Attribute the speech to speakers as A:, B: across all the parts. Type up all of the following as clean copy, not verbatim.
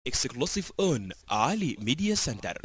A: Exclusive on Ali Media Center.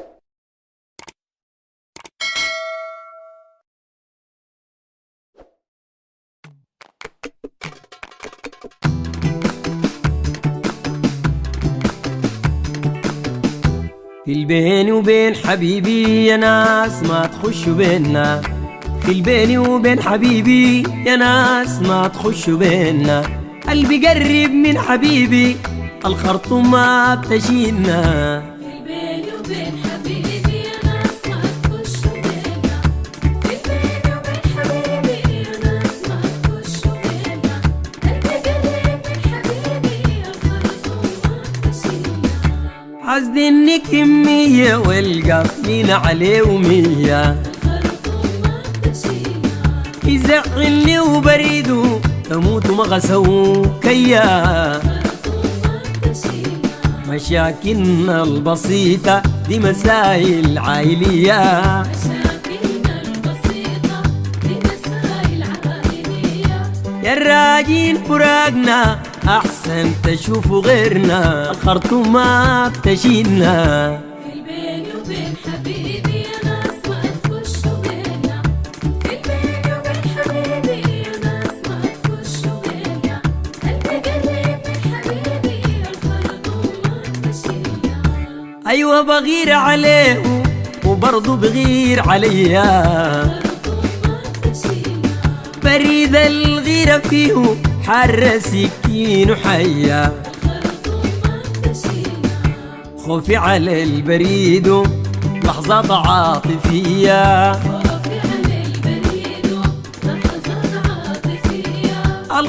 B: في البيني وبين حبيبي يا ناس ما تخشوا بينا، في البيني وبين حبيبي يا ناس ما تخشوا بينا. قلبي قرب من حبيبي الخرطوم ما بتشيلنا،
C: في البيني وبين حبيبي يا ناس ما تخشوا بينا، في البيني وبين حبيبي يا ناس ما تخشوا بينا. قلبي قرب من حبيبي الخرطوم ما بتشيلنا.
B: حسد اني كمية والقافلين عليه ومية،
C: الخرطوم ما بتشيلنا.
B: يزعلني وبريده تموت وما غسوا كيا. مشاكلنا البسيطة دي مسائل عائلية،
C: مشاكلنا البسيطة دي مسائل عائلية.
B: يا الراجين فراقنا أحسن تشوفوا غيرنا، الخرطوم ما بتشيلنا.
C: في البيني وبين حبيبي يا ناس ما تخشوا بينا، في البيني وبين حبيبي يا ناس ما تخشوا بينا. قلبي قرب من حبيبي الخرطوم ما بتشيلنا.
B: أيوة بغير عليه وبرضه بغير عليا،
C: الخرطوم ما بتشيلنا.
B: بريد الغيرة فيه حر سكين وحيا،
C: الخرطوم ما بتشيلنا.
B: خوفي على البريد لحظات عاطفية،
C: خوفي على البريد لحظات عاطفية.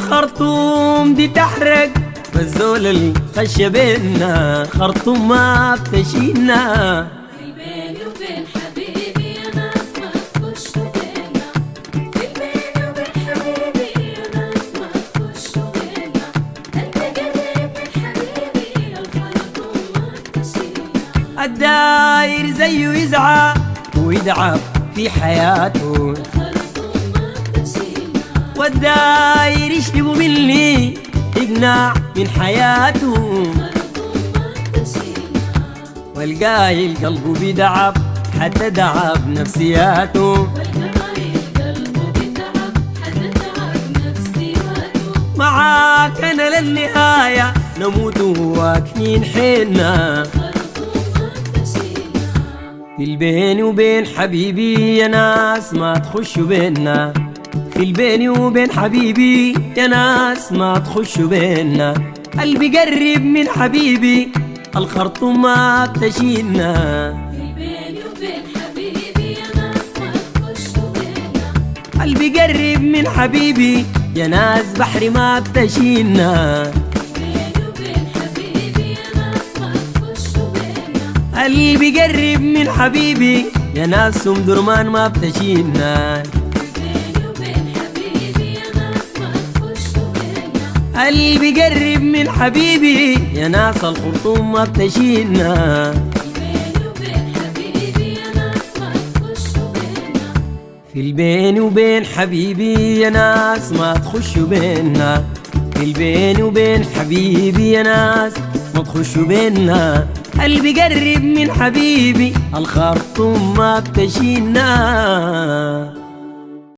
B: الخرطوم دي تحرق فالزول الخشة بينا، خرطوم ما بتشيلنا.
C: في البيني وبين حبيبي يا ناس ما تخشوا بينا، في البيني وبين حبيبي يا ناس ما تخشوا بينا. قلبي قرب من حبيبي الخرطوم ما بتشيلنا.
B: الداير زيه يزعى ويدعب في حياته،
C: الخرطوم ما بتشيلنا.
B: والداير يشرب مني يقنع من حياته،
C: الخرطوم ما بتشيلنا.
B: والقايل قلبه بيدعب حتى دعب نفسياته،
C: والقايل قلبه بتعب حتى تعب نفسياته.
B: معاك انا للنهاية نموت واقفين حيلنا.
C: الخرطوم ما بتشيلنا.
B: في البيني وبين حبيبي يا ناس ما تخشوا بينا، في البيني وبين حبيبي يا ناس ما تخشوا بينا. قلبي قرب من حبيبي الخرطوم ما بتشيلنا،
C: في البيني وبين حبيبي يا ناس ما تخشوا بينا،
B: قلبي قرب من حبيبي يا ناس بحري ما بتشيلنا.
C: في البيني وبين حبيبي يا ناس ما تخشوا بينا.
B: قلبي قرب من حبيبي يا ناس ام درمان ما بتشيلنا،
C: في البيني وبين حبيبي يا ناس ما تخشوا بينا.
B: قلبي قرب من حبيبي يا ناس الخرطوم ما بتشيلنا.
C: في البيني وبين حبيبي يا ناس ما تخشوا بينا.
B: في البيني وبين حبيبي يا ناس ما تخشوا بينا، في البيني وبين حبيبي يا ناس ما تخشوا بينا. قلبي قرب من حبيبي الخرطوم ما بتشيلنا.